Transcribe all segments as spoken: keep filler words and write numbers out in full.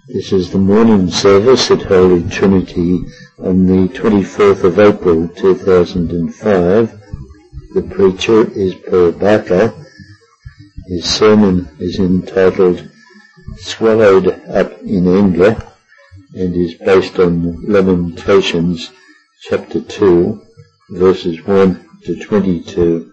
This is the morning service at Holy Trinity on the twenty-fourth of April two thousand five. The preacher is Paul Barker. His sermon is entitled Swallowed Up in Anger and is based on Lamentations chapter two, verses one to twenty-two.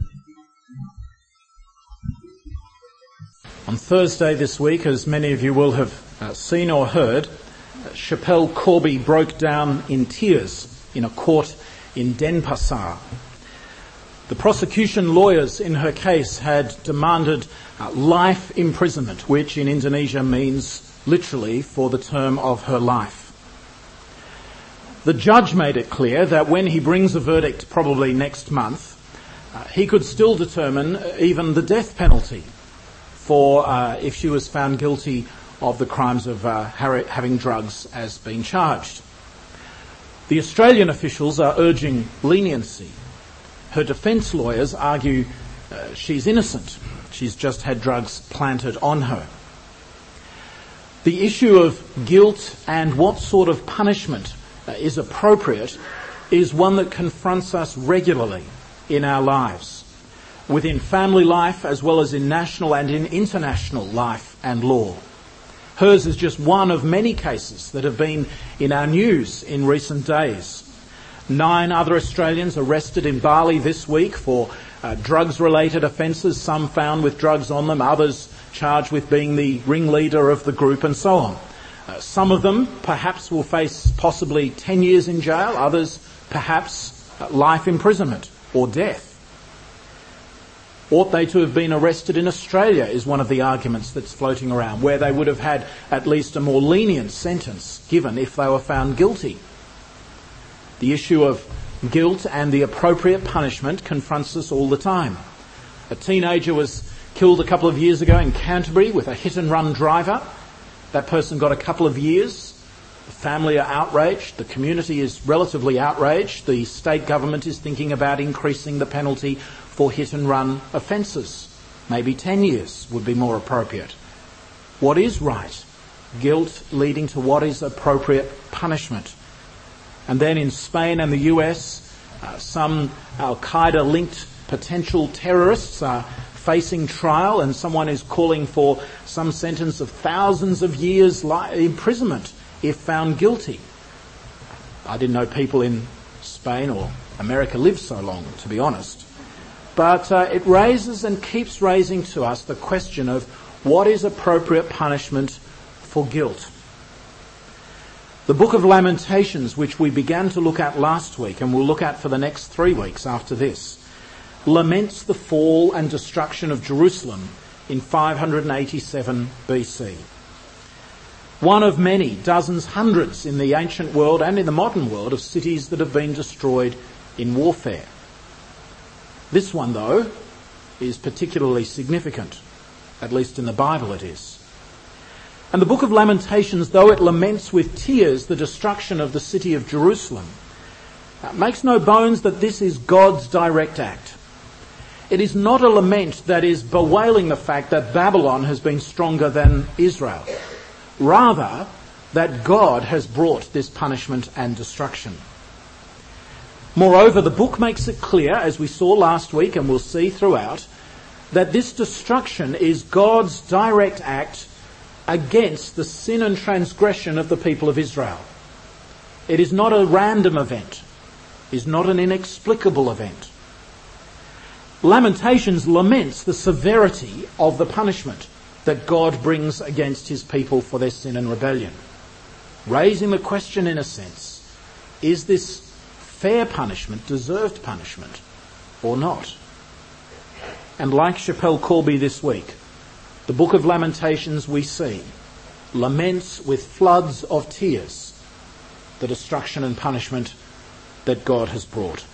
On Thursday this week, as many of you will have uh, seen or heard, Schapelle Corby broke down in tears in a court in Denpasar. The prosecution lawyers in her case had demanded uh, life imprisonment, which in Indonesia means literally for the term of her life. The judge made it clear that when he brings a verdict, probably next month, uh, he could still determine even the death penalty for uh, if she was found guilty of the crimes of uh, having drugs as being charged. The Australian officials are urging leniency. Her defence lawyers argue uh, she's innocent. She's just had drugs planted on her. The issue of guilt and what sort of punishment uh, is appropriate is one that confronts us regularly in our lives, within family life as well as in national and in international life and law. Hers is just one of many cases that have been in our news in recent days. Nine other Australians arrested in Bali this week for uh, drugs-related offences, some found with drugs on them, others charged with being the ringleader of the group and so on. Uh, some of them perhaps will face possibly ten years in jail, others perhaps uh, life imprisonment or death. Ought they to have been arrested in Australia is one of the arguments that's floating around, where they would have had at least a more lenient sentence given if they were found guilty. The issue of guilt and the appropriate punishment confronts us all the time. A teenager was killed a couple of years ago in Canterbury with a hit-and-run driver. That person got a couple of years. The family are outraged. The community is relatively outraged. The state government is thinking about increasing the penalty for hit-and-run offences. Maybe ten years would be more appropriate. What is right? Guilt leading to what is appropriate punishment. And then in Spain and the U S, uh, some Al-Qaeda-linked potential terrorists are facing trial, and someone is calling for some sentence of thousands of years li- imprisonment if found guilty. I didn't know people in Spain or America lived so long, to be honest. But uh, it raises and keeps raising to us the question of what is appropriate punishment for guilt. The book of Lamentations, which we began to look at last week and we'll look at for the next three weeks after this, laments the fall and destruction of Jerusalem in five hundred eighty-seven B C. One of many, dozens, hundreds in the ancient world and in the modern world of cities that have been destroyed in warfare. This one, though, is particularly significant, at least in the Bible it is. And the book of Lamentations, though it laments with tears the destruction of the city of Jerusalem, makes no bones that this is God's direct act. It is not a lament that is bewailing the fact that Babylon has been stronger than Israel. Rather, that God has brought this punishment and destruction. Moreover, the book makes it clear, as we saw last week and we'll see throughout, that this destruction is God's direct act against the sin and transgression of the people of Israel. It is not a random event. It is not an inexplicable event. Lamentations laments the severity of the punishment that God brings against his people for their sin and rebellion, raising the question in a sense, is this fair punishment, deserved punishment, or not? And like Schapelle Corby this week, the book of Lamentations, we see, laments with floods of tears the destruction and punishment that God has brought.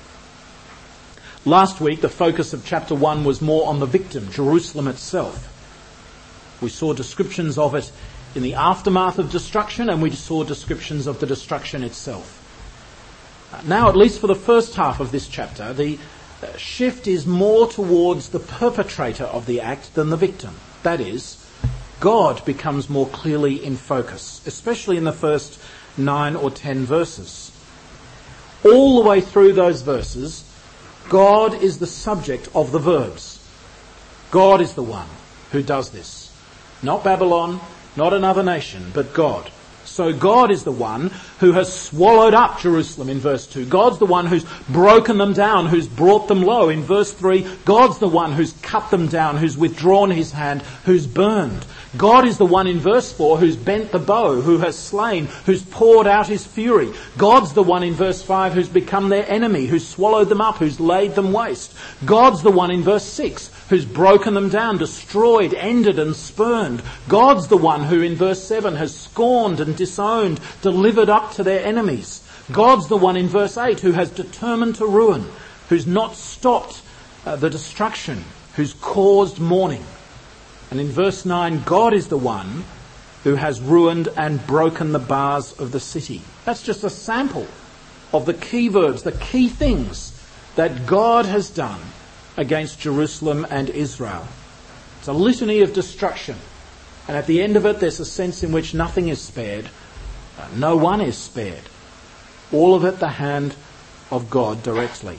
Last week, the focus of chapter one was more on the victim, Jerusalem itself. We saw descriptions of it in the aftermath of destruction, and we saw descriptions of the destruction itself. Now, at least for the first half of this chapter, the shift is more towards the perpetrator of the act than the victim. That is, God becomes more clearly in focus, especially in the first nine or ten verses. All the way through those verses, God is the subject of the verbs. God is the one who does this. Not Babylon, not another nation, but God. So God is the one who has swallowed up Jerusalem in verse two. God's the one who's broken them down, who's brought them low. In verse three, God's the one who's cut them down, who's withdrawn his hand, who's burned. God is the one in verse four who's bent the bow, who has slain, who's poured out his fury. God's the one in verse five who's become their enemy, who's swallowed them up, who's laid them waste. God's the one in verse six who's broken them down, destroyed, ended and spurned. God's the one who in verse seven has scorned and disowned, delivered up to their enemies. God's the one in verse eight who has determined to ruin, who's not stopped uh, the destruction, who's caused mourning. And in verse nine, God is the one who has ruined and broken the bars of the city. That's just a sample of the key verbs, the key things that God has done against Jerusalem and Israel. It's a litany of destruction. And at the end of it, there's a sense in which nothing is spared. Uh, no one is spared. All of it the hand of God directly.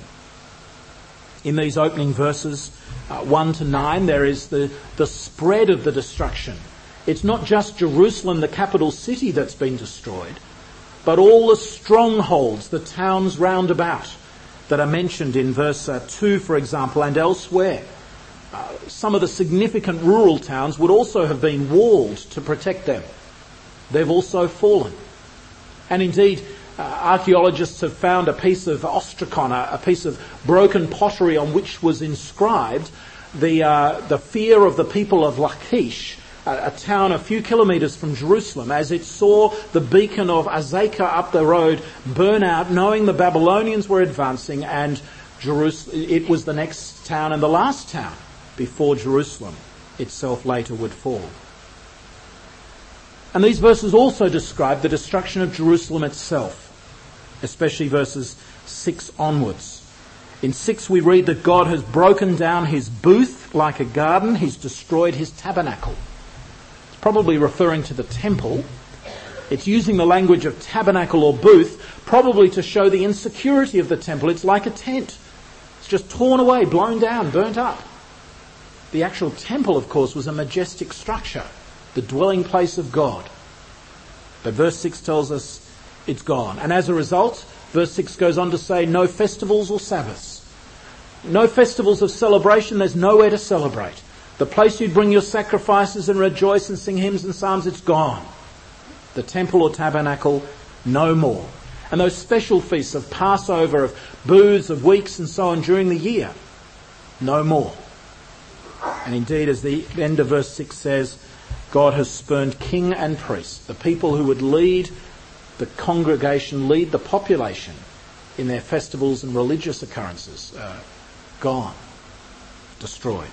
In these opening verses, uh, one to nine, there is the, the spread of the destruction. It's not just Jerusalem, the capital city, that's been destroyed, but all the strongholds, the towns round about, that are mentioned in verse uh, two, for example, and elsewhere. Uh, some of the significant rural towns would also have been walled to protect them. They've also fallen. And indeed, uh, archaeologists have found a piece of ostracon, a, a piece of broken pottery on which was inscribed the uh, the fear of the people of Lachish, a, a town a few kilometres from Jerusalem, as it saw the beacon of Azekah up the road burn out, knowing the Babylonians were advancing, and Jerusalem, it was the next town and the last town before Jerusalem itself later would fall. And these verses also describe the destruction of Jerusalem itself, especially verses six onwards. In six we read that God has broken down his booth like a garden, he's destroyed his tabernacle. It's probably referring to the temple. It's using the language of tabernacle or booth, probably to show the insecurity of the temple. It's like a tent. It's just torn away, blown down, burnt up. The actual temple, of course, was a majestic structure, the dwelling place of God. But verse six tells us it's gone. And as a result, verse six goes on to say no festivals or Sabbaths. No festivals of celebration, there's nowhere to celebrate. The place you'd bring your sacrifices and rejoice and sing hymns and psalms, it's gone. The temple or tabernacle, no more. And those special feasts of Passover, of booths, of weeks and so on during the year, no more. And indeed, as the end of verse six says, God has spurned king and priest, the people who would lead the congregation, lead the population in their festivals and religious occurrences. Uh, gone, destroyed.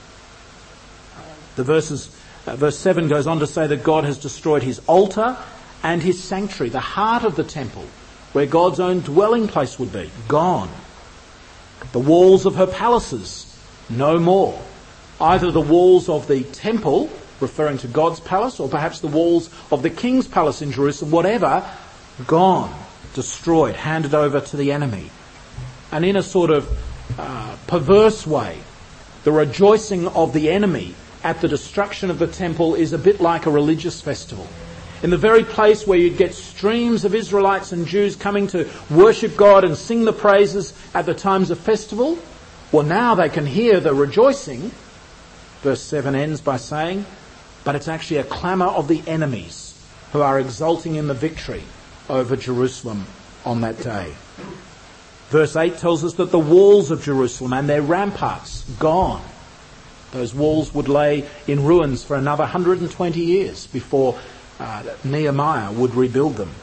The verses, uh, verse seven goes on to say that God has destroyed his altar and his sanctuary, the heart of the temple, where God's own dwelling place would be, gone. The walls of her palaces, no more. Either the walls of the temple, referring to God's palace, or perhaps the walls of the king's palace in Jerusalem, whatever, gone, destroyed, handed over to the enemy. And in a sort of uh, perverse way, the rejoicing of the enemy at the destruction of the temple is a bit like a religious festival. In the very place where you'd get streams of Israelites and Jews coming to worship God and sing the praises at the times of festival, well, now they can hear the rejoicing. Verse seven ends by saying, but it's actually a clamour of the enemies who are exulting in the victory over Jerusalem on that day. Verse eight tells us that the walls of Jerusalem and their ramparts, gone. Those walls would lay in ruins for another one hundred twenty years before uh, Nehemiah would rebuild them.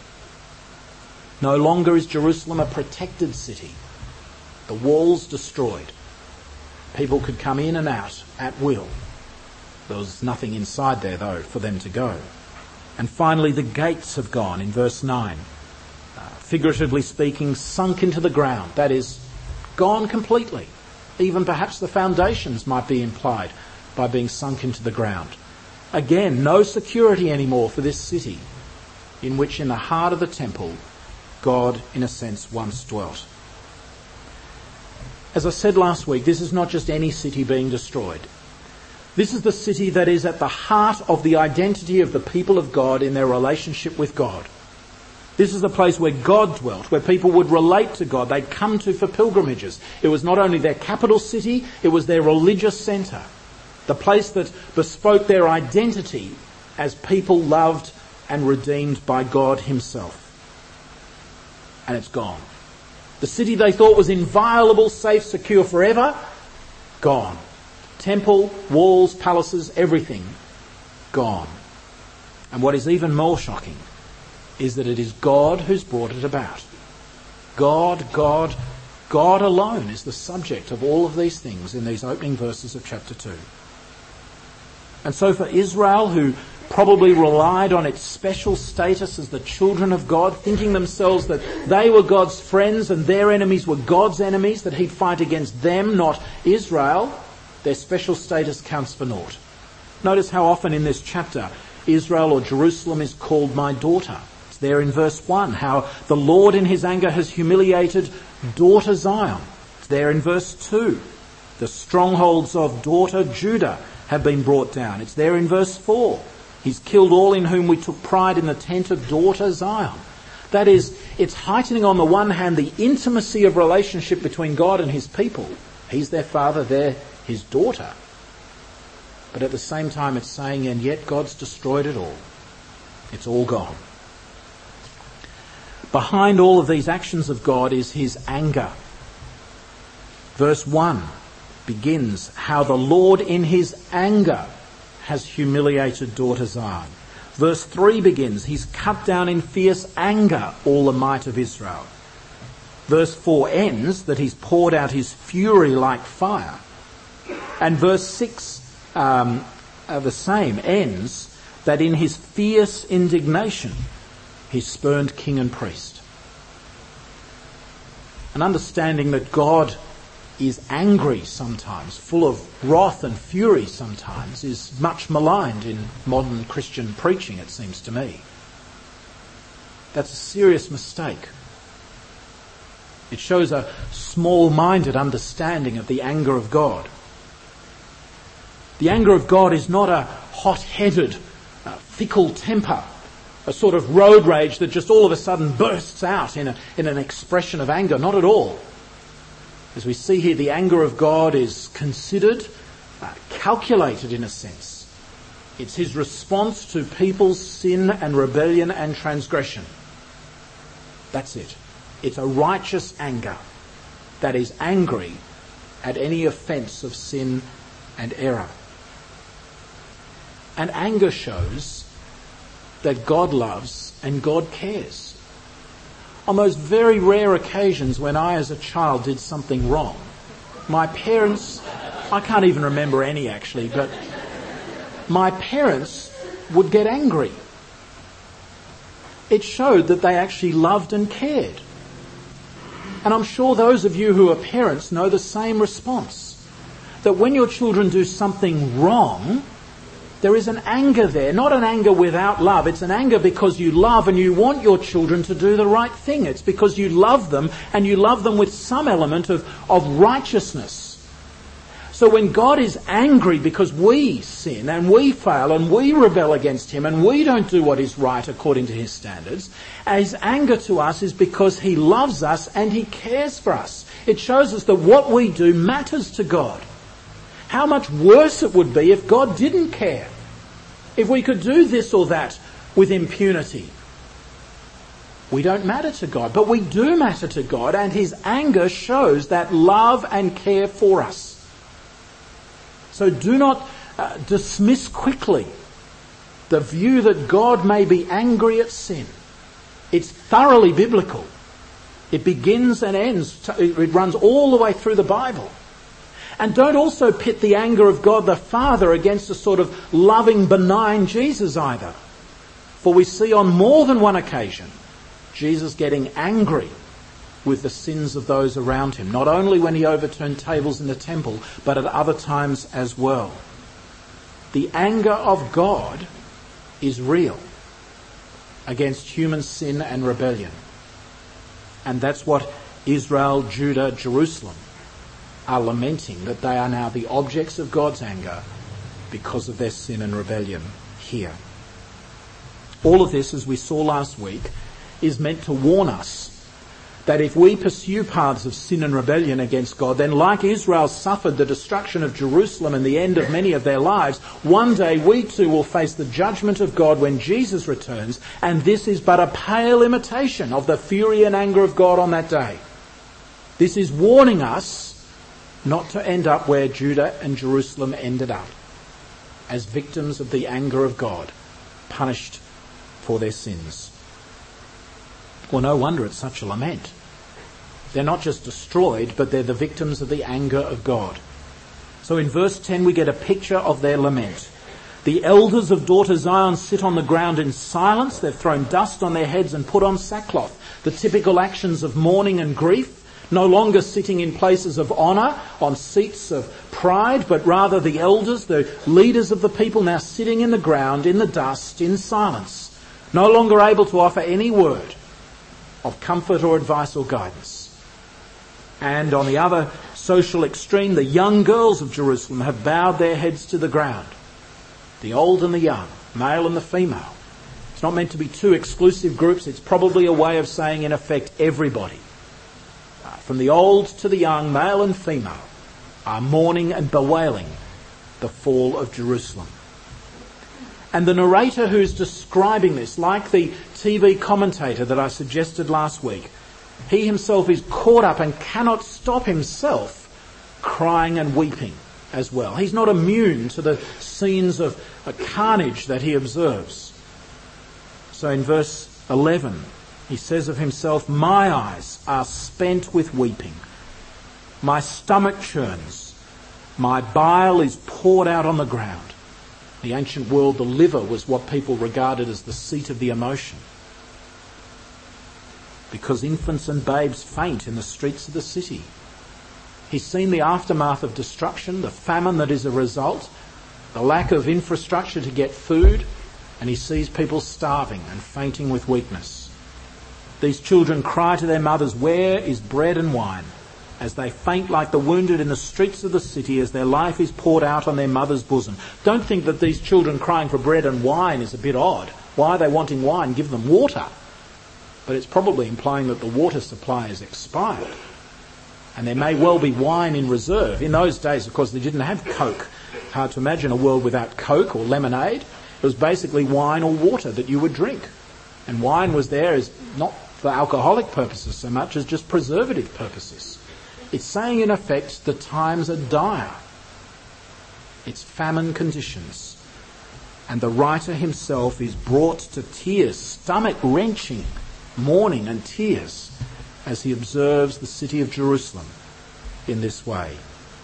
No longer is Jerusalem a protected city. The walls destroyed. People could come in and out at will. There was nothing inside there, though, for them to go. And finally, the gates have gone in verse nine. Uh, figuratively speaking, sunk into the ground. That is, gone completely. Even perhaps the foundations might be implied by being sunk into the ground. Again, no security anymore for this city in which in the heart of the temple, God, in a sense, once dwelt. As I said last week, this is not just any city being destroyed. This is the city that is at the heart of the identity of the people of God in their relationship with God. This is the place where God dwelt, where people would relate to God. They'd come to for pilgrimages. It was not only their capital city, it was their religious centre. The place that bespoke their identity as people loved and redeemed by God himself. And it's gone. The city they thought was inviolable, safe, secure forever, gone. Temple, walls, palaces, everything, gone. And what is even more shocking is that it is God who's brought it about. God, God, God alone is the subject of all of these things in these opening verses of chapter two. And so for Israel, who probably relied on its special status as the children of God, thinking themselves that they were God's friends and their enemies were God's enemies, that he'd fight against them, not Israel, their special status counts for naught. Notice how often in this chapter Israel or Jerusalem is called my daughter. It's there in verse one, how the Lord in his anger has humiliated daughter Zion. It's there in verse two. The strongholds of daughter Judah have been brought down. It's there in verse four. He's killed all in whom we took pride in the tent of daughter Zion. That is, it's heightening on the one hand the intimacy of relationship between God and his people. He's their father, they're his daughter. But at the same time it's saying, and yet God's destroyed it all. It's all gone. Behind all of these actions of God is his anger. Verse one begins, how the Lord in his anger has humiliated daughter Zion. Verse three begins, he's cut down in fierce anger all the might of Israel. Verse four ends, that he's poured out his fury like fire. And verse six, um, uh, the same, ends, that in his fierce indignation he spurned king and priest. An understanding that God is angry sometimes, full of wrath and fury sometimes, is much maligned in modern Christian preaching, it seems to me. That's a serious mistake. It shows a small-minded understanding of the anger of God. The anger of God is not a hot-headed, uh, fickle temper, a sort of road rage that just all of a sudden bursts out in, a, in an expression of anger. Not at all. As we see here, the anger of God is considered, uh, calculated in a sense. It's his response to people's sin and rebellion and transgression. That's it. It's a righteous anger that is angry at any offence of sin and error. And anger shows that God loves and God cares. On those very rare occasions when I as a child did something wrong, my parents, I can't even remember any actually, but my parents would get angry. It showed that they actually loved and cared. And I'm sure those of you who are parents know the same response. That when your children do something wrong, there is an anger there, not an anger without love. It's an anger because you love and you want your children to do the right thing. It's because you love them and you love them with some element of, of righteousness. So when God is angry because we sin and we fail and we rebel against him and we don't do what is right according to his standards, his anger to us is because he loves us and he cares for us. It shows us that what we do matters to God. How much worse it would be if God didn't care. If we could do this or that with impunity. We don't matter to God, but we do matter to God, and his anger shows that love and care for us. So do not uh, dismiss quickly the view that God may be angry at sin. It's thoroughly biblical. It begins and ends, it runs all the way through the Bible. And don't also pit the anger of God the Father against a sort of loving, benign Jesus either. For we see on more than one occasion Jesus getting angry with the sins of those around him. Not only when he overturned tables in the temple, but at other times as well. The anger of God is real against human sin and rebellion. And that's what Israel, Judah, Jerusalem are lamenting, that they are now the objects of God's anger because of their sin and rebellion here. All of this, as we saw last week, is meant to warn us that if we pursue paths of sin and rebellion against God, then like Israel suffered the destruction of Jerusalem and the end of many of their lives, one day we too will face the judgment of God when Jesus returns, and this is but a pale imitation of the fury and anger of God on that day. This is warning us not to end up where Judah and Jerusalem ended up, as victims of the anger of God, punished for their sins. Well, no wonder it's such a lament. They're not just destroyed, but they're the victims of the anger of God. So in verse ten we get a picture of their lament. The elders of daughter Zion sit on the ground in silence. They've thrown dust on their heads and put on sackcloth. The typical actions of mourning and grief, no longer sitting in places of honour, on seats of pride, but rather the elders, the leaders of the people, now sitting in the ground, in the dust, in silence, no longer able to offer any word of comfort or advice or guidance. And on the other social extreme, the young girls of Jerusalem have bowed their heads to the ground. The old and the young, male and the female. It's not meant to be two exclusive groups. It's probably a way of saying, in effect, everybody, from the old to the young, male and female, are mourning and bewailing the fall of Jerusalem. And the narrator who's describing this, like the T V commentator that I suggested last week, he himself is caught up and cannot stop himself crying and weeping as well. He's not immune to the scenes of carnage that he observes. So in verse eleven, he says of himself, "My eyes are spent with weeping. My stomach churns. My bile is poured out on the ground." In the ancient world, the liver was what people regarded as the seat of the emotion, because infants and babes faint in the streets of the city. He's seen the aftermath of destruction, the famine that is a result, the lack of infrastructure to get food, and he sees people starving and fainting with weakness. These children cry to their mothers, "Where is bread and wine?" as they faint like the wounded in the streets of the city as their life is poured out on their mother's bosom. Don't think that these children crying for bread and wine is a bit odd. Why are they wanting wine? Give them water. But it's probably implying that the water supply is expired. And there may well be wine in reserve. In those days, of course, they didn't have Coke. Hard to imagine a world without Coke or lemonade. It was basically wine or water that you would drink. And wine was there as not for alcoholic purposes so much as just preservative purposes. It's saying, in effect, the times are dire. It's famine conditions. And the writer himself is brought to tears, stomach-wrenching mourning and tears, as he observes the city of Jerusalem in this way.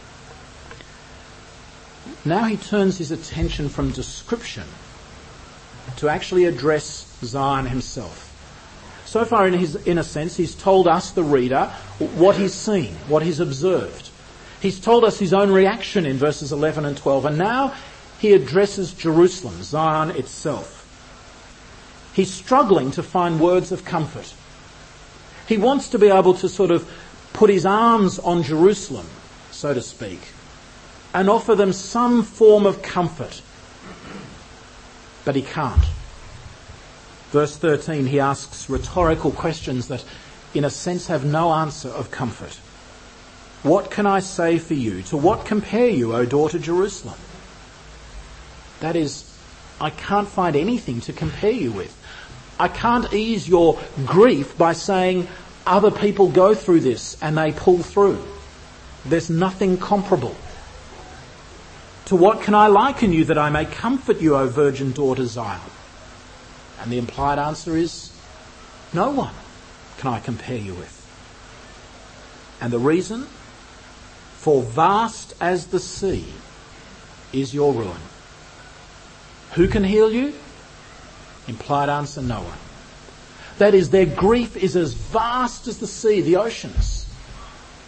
Now he turns his attention from description to actually address Zion himself. So far, in his, in a sense, he's told us, the reader, what he's seen, what he's observed. He's told us his own reaction in verses eleven and twelve, and now he addresses Jerusalem, Zion itself. He's struggling to find words of comfort. He wants to be able to sort of put his arms on Jerusalem, so to speak, and offer them some form of comfort. But he can't. Verse thirteen, he asks rhetorical questions that, in a sense, have no answer of comfort. "What can I say for you? To what compare you, O daughter Jerusalem?" That is, I can't find anything to compare you with. I can't ease your grief by saying other people go through this and they pull through. There's nothing comparable. "To what can I liken you that I may comfort you, O virgin daughter Zion?" And the implied answer is, no one can I compare you with. And the reason? For vast as the sea is your ruin. Who can heal you? Implied answer, no one. That is, their grief is as vast as the sea, the oceans.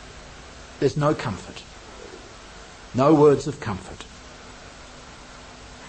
There's no comfort. No words of comfort.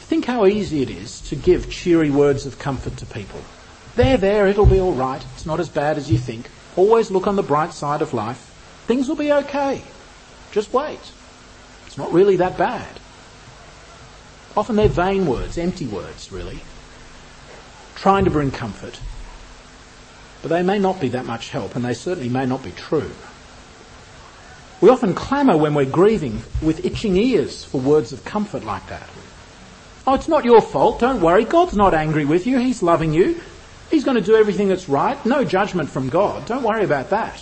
Think how easy it is to give cheery words of comfort to people. There, there, it'll be all right. It's not as bad as you think. Always look on the bright side of life. Things will be okay. Just wait. It's not really that bad. Often they're vain words, empty words, really, trying to bring comfort. But they may not be that much help, and they certainly may not be true. We often clamour when we're grieving with itching ears for words of comfort like that. Oh, it's not your fault. Don't worry. God's not angry with you. He's loving you. He's going to do everything that's right. No judgment from God. Don't worry about that.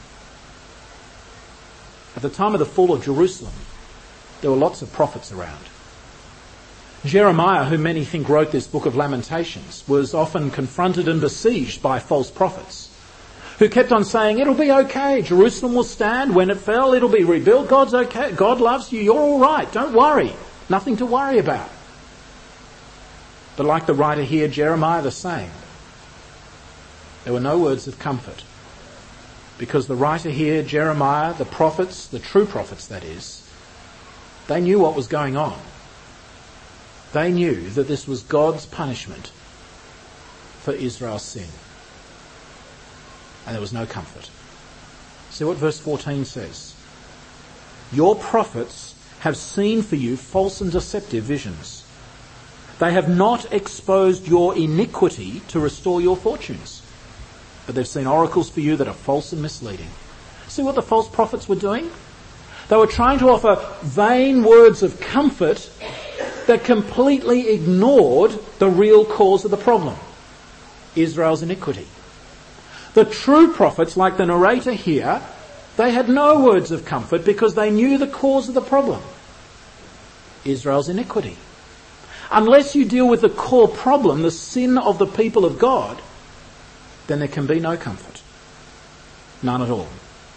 At the time of the fall of Jerusalem, there were lots of prophets around. Jeremiah, who many think wrote this book of Lamentations, was often confronted and besieged by false prophets who kept on saying, it'll be okay, Jerusalem will stand, when it fell it'll be rebuilt, God's okay, God loves you, you're all right, don't worry, nothing to worry about. But like the writer here, Jeremiah the same, there were no words of comfort, because the writer here, Jeremiah, the prophets, the true prophets that is, they knew what was going on. They knew that this was God's punishment for Israel's sin. And there was no comfort. See what verse fourteen says. Your prophets have seen for you false and deceptive visions. They have not exposed your iniquity to restore your fortunes, but they've seen oracles for you that are false and misleading. See what the false prophets were doing? They were trying to offer vain words of comfort that completely ignored the real cause of the problem, Israel's iniquity. The true prophets, like the narrator here, they had no words of comfort because they knew the cause of the problem, Israel's iniquity. Unless you deal with the core problem, the sin of the people of God, then there can be no comfort. None at all.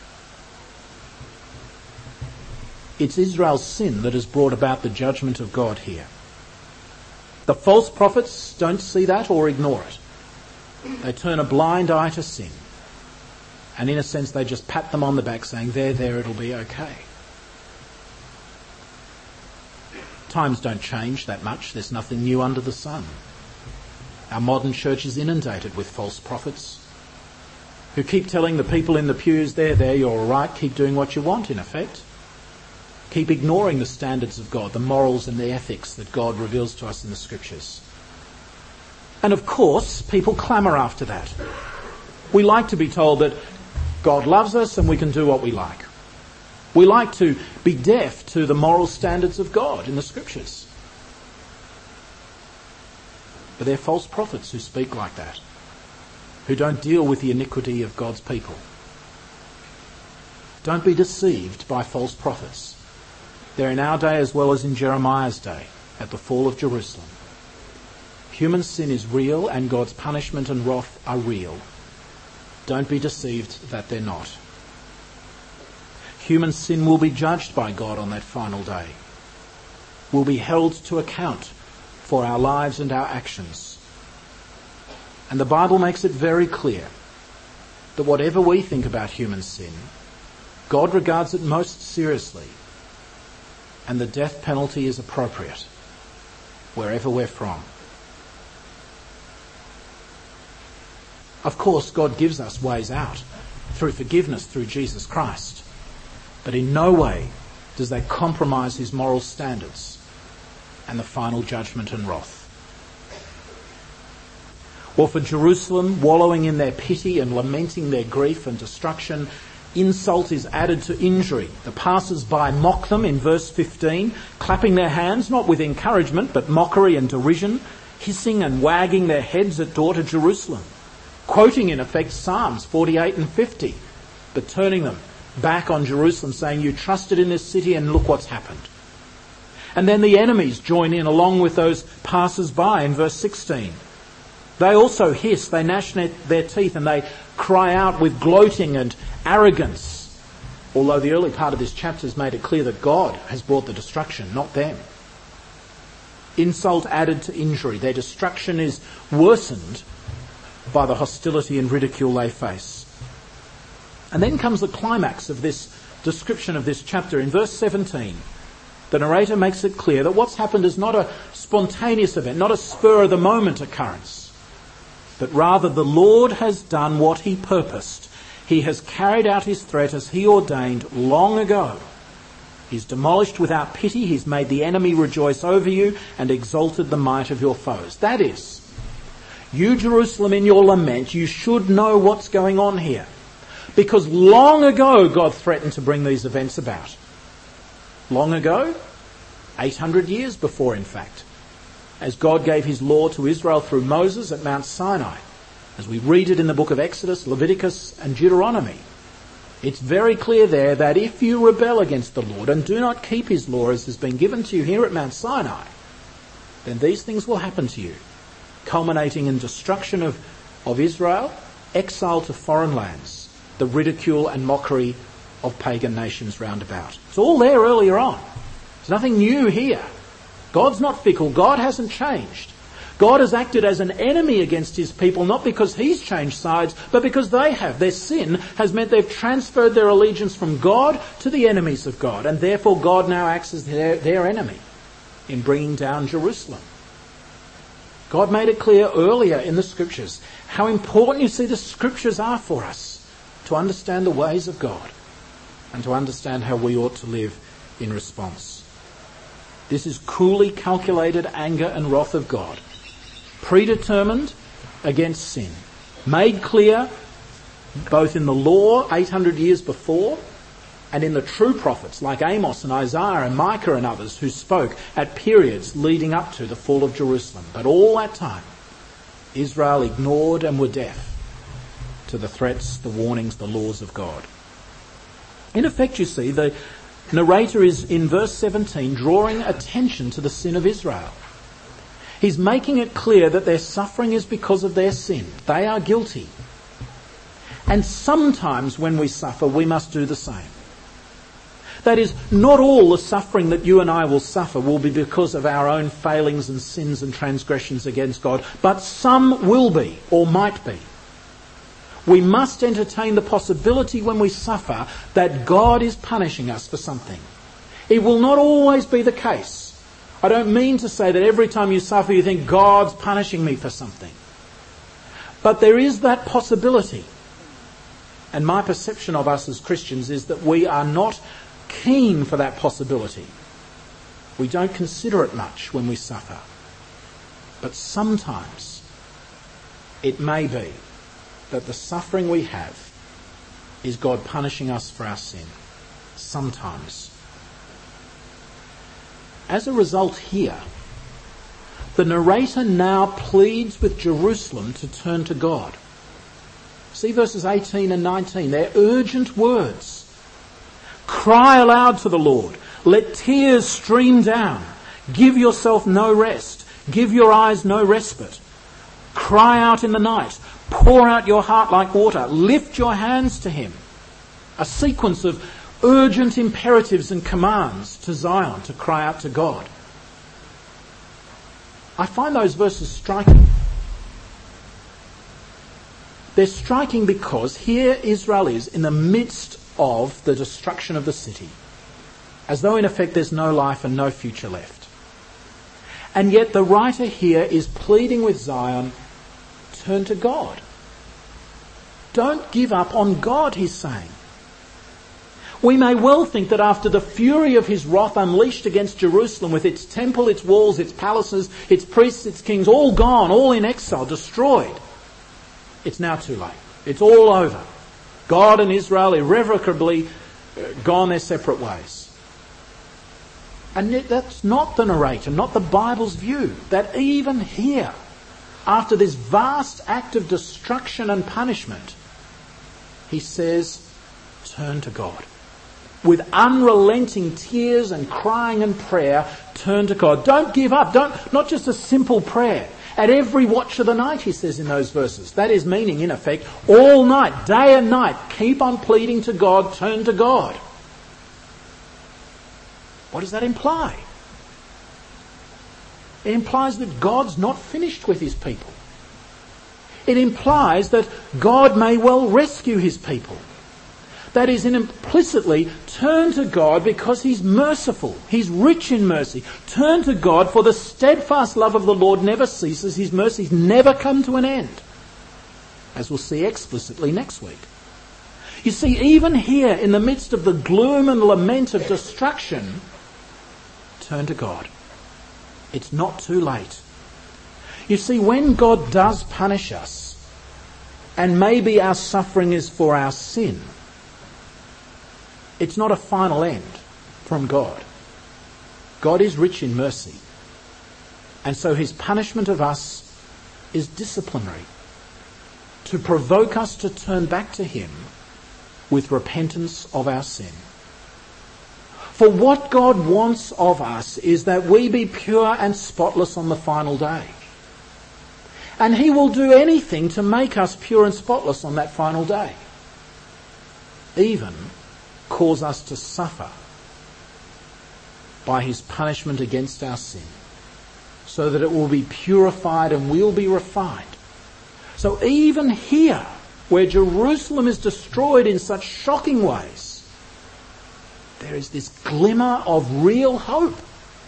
It's Israel's sin that has brought about the judgment of God here. The false prophets don't see that or ignore it. They turn a blind eye to sin. And in a sense they just pat them on the back saying, there, there, it'll be okay. Times don't change that much. There's nothing new under the sun. Our modern church is inundated with false prophets who keep telling the people in the pews, there, there, you're all right, keep doing what you want, in effect. Keep ignoring the standards of God, the morals and the ethics that God reveals to us in the Scriptures. And of course, people clamour after that. We like to be told that God loves us and we can do what we like. We like to be deaf to the moral standards of God in the Scriptures. But they're false prophets who speak like that, who don't deal with the iniquity of God's people. Don't be deceived by false prophets. They're in our day as well as in Jeremiah's day, at the fall of Jerusalem. Human sin is real and God's punishment and wrath are real. Don't be deceived that they're not. Human sin will be judged by God on that final day. We'll be held to account for our lives and our actions. And the Bible makes it very clear that whatever we think about human sin, God regards it most seriously. And the death penalty is appropriate, wherever we're from. Of course, God gives us ways out through forgiveness through Jesus Christ. But in no way does that compromise his moral standards and the final judgment and wrath. Or for Jerusalem, wallowing in their pity and lamenting their grief and destruction, insult is added to injury. The passers-by mock them in verse fifteen, clapping their hands, not with encouragement, but mockery and derision, hissing and wagging their heads at daughter Jerusalem, quoting in effect Psalms forty-eight and fifty, but turning them back on Jerusalem, saying, you trusted in this city and look what's happened. And then the enemies join in along with those passers-by in verse sixteen. They also hiss, they gnash their teeth and they cry out with gloating and arrogance. Although the early part of this chapter has made it clear that God has brought the destruction, not them. Insult added to injury. Their destruction is worsened by the hostility and ridicule they face. And then comes the climax of this description of this chapter in verse seventeen. The narrator makes it clear that what's happened is not a spontaneous event, not a spur-of-the-moment occurrence, but rather the Lord has done what he purposed. He has carried out his threat as he ordained long ago. He's demolished without pity. He's made the enemy rejoice over you and exalted the might of your foes. That is, you, Jerusalem, in your lament, you should know what's going on here. Because long ago God threatened to bring these events about. Long ago, eight hundred years before, in fact, as God gave his law to Israel through Moses at Mount Sinai, as we read it in the book of Exodus, Leviticus and Deuteronomy. It's very clear there that if you rebel against the Lord and do not keep his law as has been given to you here at Mount Sinai, then these things will happen to you, culminating in destruction of, of Israel, exile to foreign lands, the ridicule and mockery of pagan nations round about. It's all there earlier on. There's nothing new here. God's not fickle. God hasn't changed. God has acted as an enemy against his people, not because he's changed sides, but because they have. Their sin has meant they've transferred their allegiance from God to the enemies of God, and therefore God now acts as their, their enemy in bringing down Jerusalem. God made it clear earlier in the Scriptures how important, you see, the Scriptures are for us to understand the ways of God and to understand how we ought to live in response. This is coolly calculated anger and wrath of God, predetermined against sin, made clear both in the law eight hundred years before and in the true prophets like Amos and Isaiah and Micah and others who spoke at periods leading up to the fall of Jerusalem. But all that time, Israel ignored and were deaf to the threats, the warnings, the laws of God. In effect, you see, the narrator is in verse seventeen drawing attention to the sin of Israel. He's making it clear that their suffering is because of their sin. They are guilty. And sometimes when we suffer, we must do the same. That is, not all the suffering that you and I will suffer will be because of our own failings and sins and transgressions against God, but some will be, or might be. We must entertain the possibility when we suffer that God is punishing us for something. It will not always be the case. I don't mean to say that every time you suffer you think God's punishing me for something. But there is that possibility. And my perception of us as Christians is that we are not keen for that possibility. We don't consider it much when we suffer. But sometimes it may be that the suffering we have is God punishing us for our sin. Sometimes. As a result here, the narrator now pleads with Jerusalem to turn to God. See verses eighteen and nineteen. They're urgent words. Cry aloud to the Lord. Let tears stream down. Give yourself no rest. Give your eyes no respite. Cry out in the night. Pour out your heart like water. Lift your hands to him. A sequence of urgent imperatives and commands to Zion to cry out to God. I find those verses striking. They're striking because here Israel is in the midst of the destruction of the city, as though in effect there's no life and no future left. And yet the writer here is pleading with Zion, turn to God. Don't give up on God, he's saying. We may well think that after the fury of his wrath unleashed against Jerusalem with its temple, its walls, its palaces, its priests, its kings, all gone, all in exile, destroyed, it's now too late. It's all over. God and Israel irrevocably gone their separate ways. And yet that's not the narrator, not the Bible's view, that even here, after this vast act of destruction and punishment, he says, turn to God. With unrelenting tears and crying and prayer, turn to God. Don't give up. Don't, not just a simple prayer. At every watch of the night, he says in those verses. That is meaning, in effect, all night, day and night, keep on pleading to God, turn to God. What does that imply? It implies that God's not finished with his people. It implies that God may well rescue his people. That is, implicitly, turn to God because he's merciful. He's rich in mercy. Turn to God, for the steadfast love of the Lord never ceases. His mercies never come to an end, as we'll see explicitly next week. You see, even here, in the midst of the gloom and lament of destruction, turn to God. It's not too late. You see, when God does punish us, and maybe our suffering is for our sin, it's not a final end from God. God is rich in mercy. And so his punishment of us is disciplinary, to provoke us to turn back to him with repentance of our sin. For what God wants of us is that we be pure and spotless on the final day. And he will do anything to make us pure and spotless on that final day. Even cause us to suffer by his punishment against our sin, so that it will be purified and we'll be refined. So even here, where Jerusalem is destroyed in such shocking ways, there is this glimmer of real hope.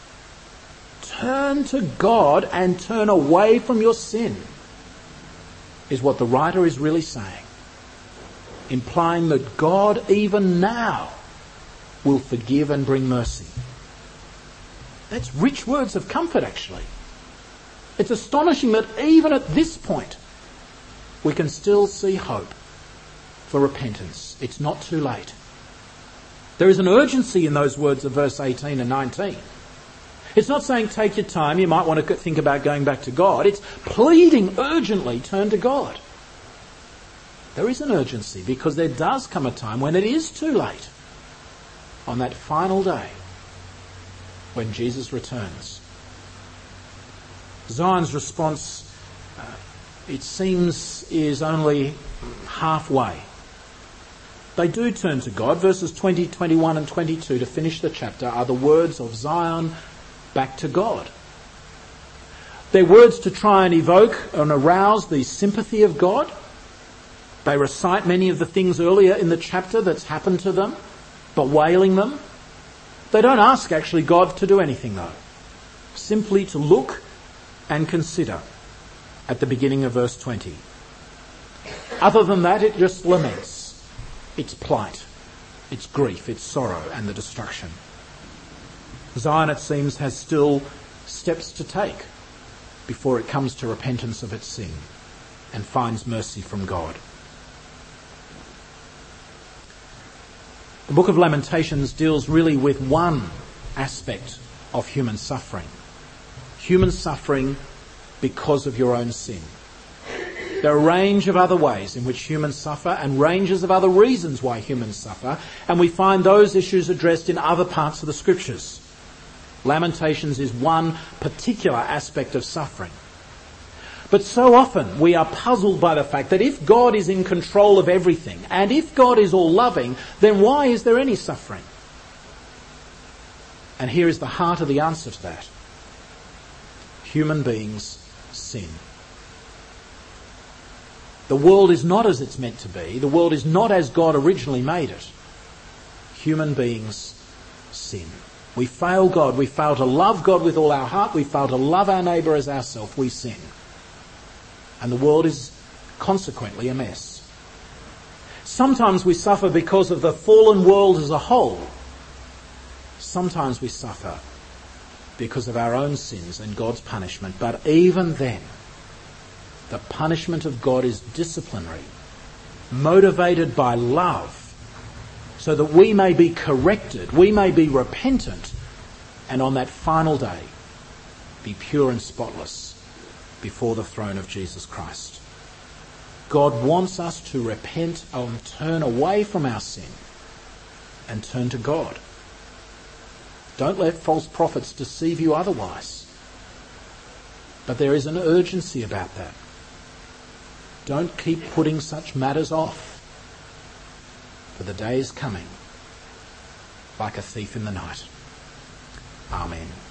Turn to God and turn away from your sin, is what the writer is really saying, implying that God even now will forgive and bring mercy. That's rich words of comfort, actually. It's astonishing that even at this point we can still see hope for repentance. It's not too late. There is an urgency in those words of verse eighteen and nineteen. It's not saying take your time, you might want to think about going back to God. It's pleading urgently, turn to God. There is an urgency because there does come a time when it is too late, on that final day when Jesus returns. Zion's response, uh, it seems, is only halfway. They do turn to God. Verses twenty, twenty-one and twenty-two to finish the chapter are the words of Zion back to God. They're words to try and evoke and arouse the sympathy of God. They recite many of the things earlier in the chapter that's happened to them, bewailing them. They don't ask actually God to do anything though. Simply to look and consider at the beginning of verse twenty. Other than that, it just laments its plight, its grief, its sorrow and the destruction. Zion, it seems, has still steps to take before it comes to repentance of its sin and finds mercy from God. The book of Lamentations deals really with one aspect of human suffering. Human suffering because of your own sin. There are a range of other ways in which humans suffer and ranges of other reasons why humans suffer, and we find those issues addressed in other parts of the scriptures. Lamentations is one particular aspect of suffering. But so often we are puzzled by the fact that if God is in control of everything, and if God is all-loving, then why is there any suffering? And here is the heart of the answer to that. Human beings sin. The world is not as it's meant to be. The world is not as God originally made it. Human beings sin. We fail God. We fail to love God with all our heart. We fail to love our neighbour as ourselves. We sin. And the world is consequently a mess. Sometimes we suffer because of the fallen world as a whole. Sometimes we suffer because of our own sins and God's punishment. But even then, the punishment of God is disciplinary, motivated by love, so that we may be corrected, we may be repentant, and on that final day, be pure and spotless before the throne of Jesus Christ. God wants us to repent and turn away from our sin and turn to God. Don't let false prophets deceive you otherwise. But there is an urgency about that. Don't keep putting such matters off, for the day is coming like a thief in the night. Amen.